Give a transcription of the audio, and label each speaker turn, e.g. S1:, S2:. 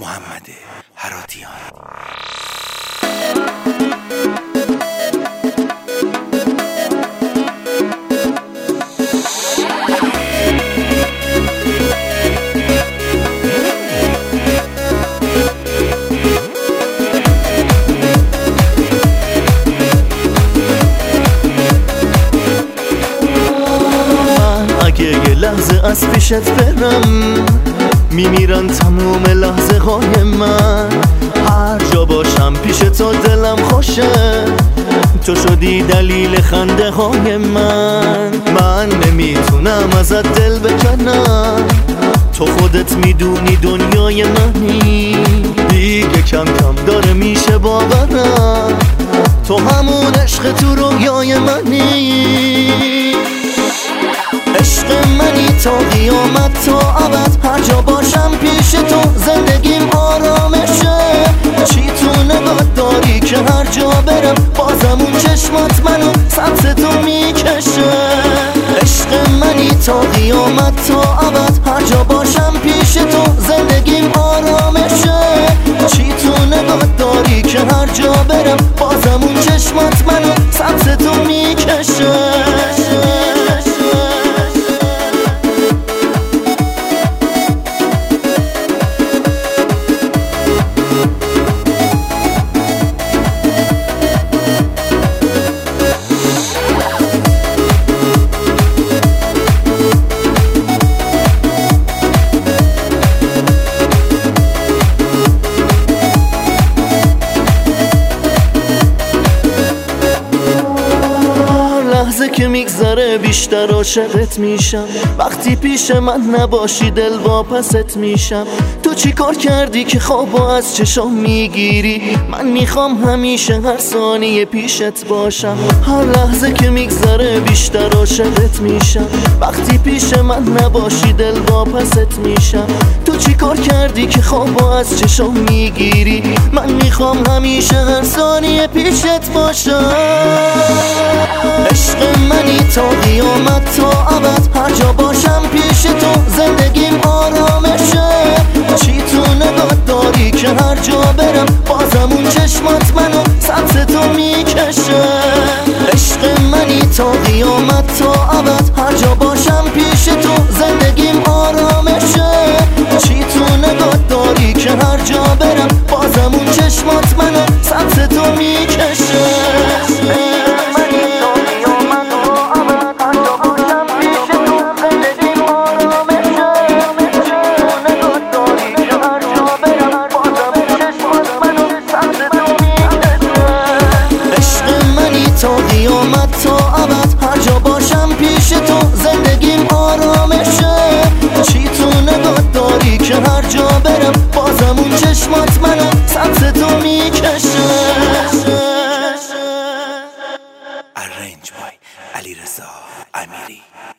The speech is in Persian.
S1: محمد هراتیان.
S2: اگه یه لحظه از پیشت برم میمیرن تموم لحظه های من. هر جا باشم پیش تو دلم خوشه، تو شدی دلیل خنده های من نمیتونم ازت دل بکنم، تو خودت میدونی دنیای منی. دیگه کم کم داره میشه باورم، تو همون عشق تو رویای منی. عشق منی تا قیامت تا ابد، هر جا باشم پیش تو زندگیم آرامشه. چی تو نگاه داری که هر جا برم بازم اون چشمات منو سمت تو میکشه. عشق منی تا قیامت تا ابد، هر جا باشم پیش تو زندگیم آرامشه. چی تو نگاه داری که هر جا برم بازم اون چشمات منو سمت تو میکشه. لحظه که میگذره بیشتر عاشقت میشم، وقتی پیش من نباشی دل واپست میشم. تو چی کار کردی که خوابو از چشام میگیری؟ من میخوام همیشه هر ثانیه پیشت باشم. هر لحظه که میگذره بیشتر عاشقت میشم، وقتی پیش من نباشی دل واپست میشم. تو چی کار کردی که خوابو از چشام میگیری؟ من میخوام همیشه هر ثانیه پیشت باشم. عشق منی تا قیامت تا ابد، هر جا باشم پیش تو زندگیم آرامشه. چی تو نگاه داری که هر جا برم بازم اون چشمات منو سمت تو میکشه. عشق منی تا قیامت تا ابد، هر جا باشم پیش تو زندگیم آرامشه. چی تو نگاه داری که هر جا برم بازم اون چشمات منو سمت تو میکشه. تا قیامت تا ابد، هر جا باشم پیش تو زندگیم آرامشه. چی تو نگاه داری که هر جا برم بازم اون چشمات منو سمت تو میکشه.
S1: Arranged by علیرضا امیری.